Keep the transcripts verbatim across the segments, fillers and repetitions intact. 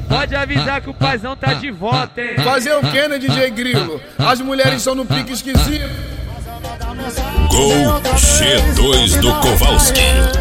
Pode avisar que o paizão tá de volta, hein? Fazer o que, né, D J Grilo? As mulheres são no pique esquisito. Gol G dois do Kowalski.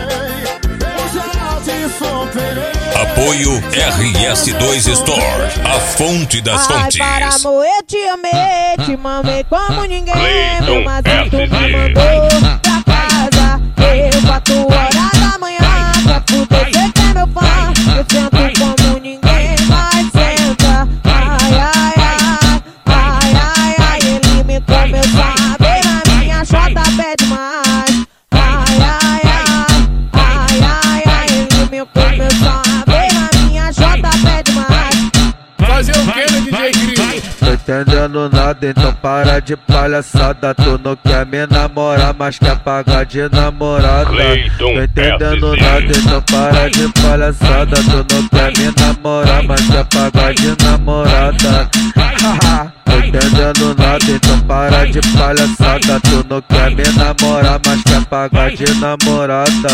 Apoio R S dois Store, a fonte das fontes. Ai, para amor, eu te amei, te mamei como ninguém. Meu mazito me mandou pra casa. Eu quatro horas da manhã pra fuder, cê que é meu fã. Eu sento como ninguém mais senta. Ai, ai, ai, ai, ai, ai. Ele me comeu, sabe, na minha chota pede mais. Ai, ai, ai, ai, ai, ai. Ele me comeu, sabe, na minha chota pede mais. Fazer o que, né, D J Grilo? Tô entendendo nada, então para de palhaçada. Tu não quer me namorar, mas quer pagar de namorada. Tô entendendo nada, então para de palhaçada. Tu não quer me namorar, mas quer pagar de namorada. Tô entendendo nada, então para de palhaçada. Tu não quer me namorar, mas quer pagar de namorada.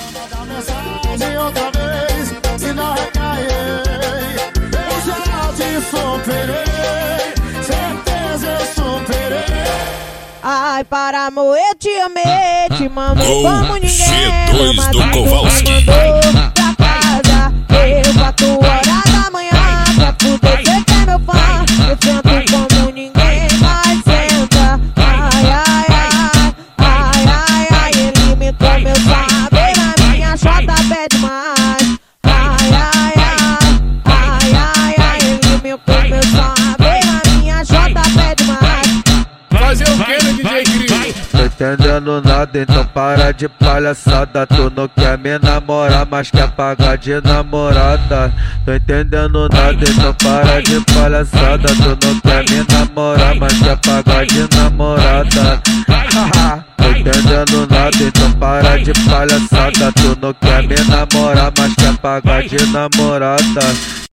Ai, para amor, eu te amei, te mamei Gol como ninguém. G dois do Kowalski. Me mandou pra casa. Eu quatro horas da manhã pra fuder, cê que é meu fã. Eu sento como ninguém mais senta. Ai, ai, ai, ai, ai, ai. Ele me comeu, sabe, na minha chota pede mais. Ai, ai, ai, ai, ai, ai. Ele me comeu, sabe, na minha chota pede mais. Fazer o que, né, D J Grilo? Tô entendendo nada, então para de palhaçada. Tu não quer me namorar, mas quer pagar de namorada. Tô entendendo nada, então para de palhaçada. Tu não quer me namorar, mas quer pagar de namorada. Tô entendendo nada, então para de palhaçada. Tu não quer me namorar, mas quer pagar de namorada.